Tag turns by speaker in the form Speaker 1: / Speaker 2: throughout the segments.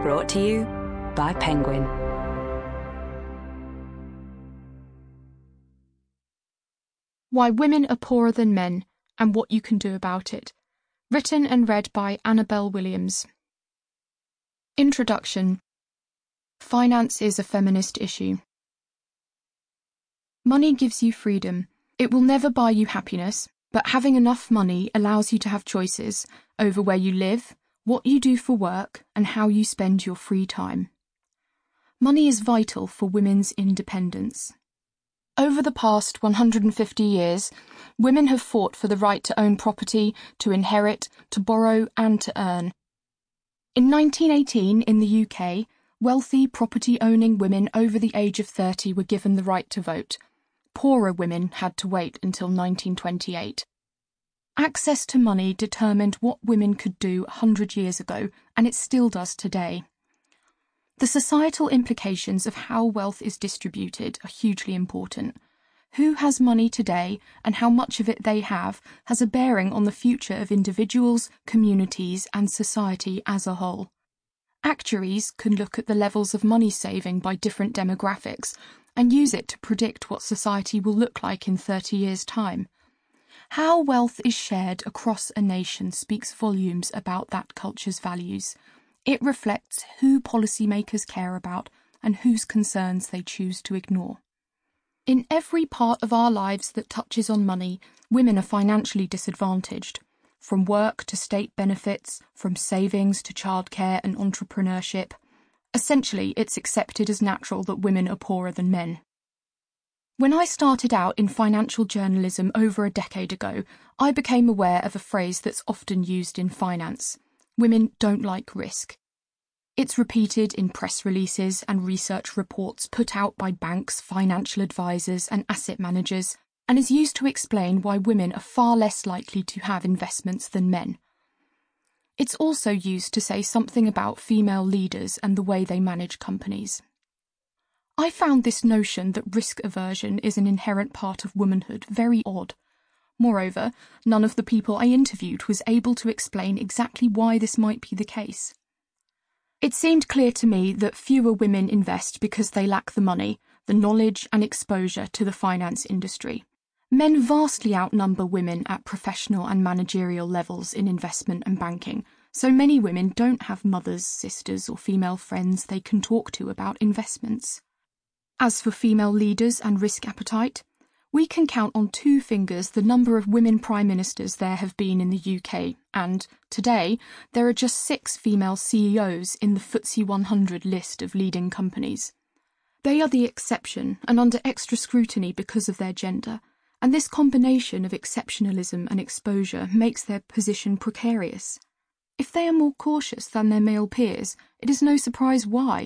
Speaker 1: Brought to you by Penguin.
Speaker 2: Why Women Are Poorer Than Men and What You Can Do About It. Written and read by Annabelle Williams. Introduction. Finance is a feminist issue. Money gives you freedom. It will never buy you happiness, but having enough money allows you to have choices over where you live, what you do for work, and how you spend your free time. Money is vital for women's independence. Over the past 150 years, women have fought for the right to own property, to inherit, to borrow, and to earn. In 1918, in the UK, wealthy property-owning women over the age of 30 were given the right to vote. Poorer women had to wait until 1928. Access to money determined what women could do 100 years ago, and it still does today. The societal implications of how wealth is distributed are hugely important. Who has money today and how much of it they have has a bearing on the future of individuals, communities, and society as a whole. Actuaries can look at the levels of money saving by different demographics and use it to predict what society will look like in 30 years' time. How wealth is shared across a nation speaks volumes about that culture's values. It reflects who policymakers care about and whose concerns they choose to ignore. In every part of our lives that touches on money, women are financially disadvantaged. From work to state benefits, from savings to childcare and entrepreneurship. Essentially, it's accepted as natural that women are poorer than men. When I started out in financial journalism over a decade ago, I became aware of a phrase that's often used in finance. Women don't like risk. It's repeated in press releases and research reports put out by banks, financial advisors, and asset managers, and is used to explain why women are far less likely to have investments than men. It's also used to say something about female leaders and the way they manage companies. I found this notion that risk aversion is an inherent part of womanhood very odd. Moreover, none of the people I interviewed was able to explain exactly why this might be the case. It seemed clear to me that fewer women invest because they lack the money, the knowledge and exposure to the finance industry. Men vastly outnumber women at professional and managerial levels in investment and banking, so many women don't have mothers, sisters, or female friends they can talk to about investments. As for female leaders and risk appetite, we can count on 2 fingers the number of women prime ministers there have been in the UK, and, today, there are just 6 female CEOs in the FTSE 100 list of leading companies. They are the exception and under extra scrutiny because of their gender, and this combination of exceptionalism and exposure makes their position precarious. If they are more cautious than their male peers, it is no surprise why.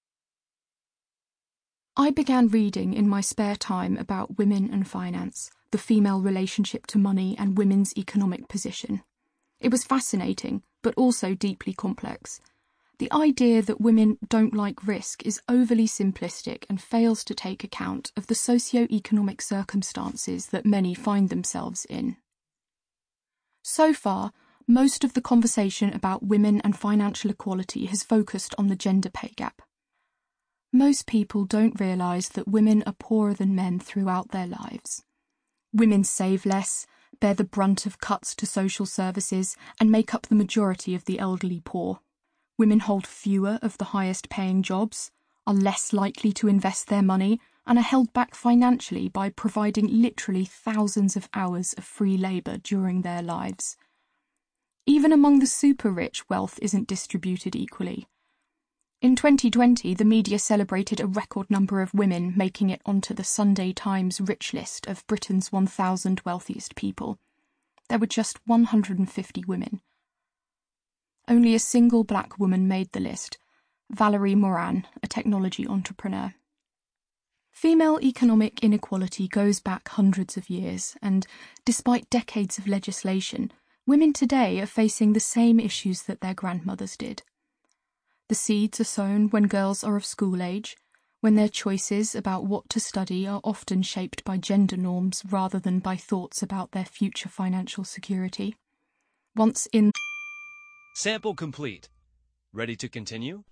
Speaker 2: I began reading in my spare time about women and finance, the female relationship to money and women's economic position. It was fascinating, but also deeply complex. The idea that women don't like risk is overly simplistic and fails to take account of the socio-economic circumstances that many find themselves in. So far, most of the conversation about women and financial equality has focused on the gender pay gap. Most people don't realise that women are poorer than men throughout their lives. Women save less, bear the brunt of cuts to social services, and make up the majority of the elderly poor. Women hold fewer of the highest-paying jobs, are less likely to invest their money, and are held back financially by providing literally thousands of hours of free labour during their lives. Even among the super-rich, wealth isn't distributed equally. In 2020, the media celebrated a record number of women making it onto the Sunday Times Rich list of Britain's 1,000 wealthiest people. There were just 150 women. Only a single black woman made the list, Valerie Moran, a technology entrepreneur. Female economic inequality goes back hundreds of years, and despite decades of legislation, women today are facing the same issues that their grandmothers did. The seeds are sown when girls are of school age, when their choices about what to study are often shaped by gender norms rather than by thoughts about their future financial security. Once in...
Speaker 3: Sample complete. Ready to continue?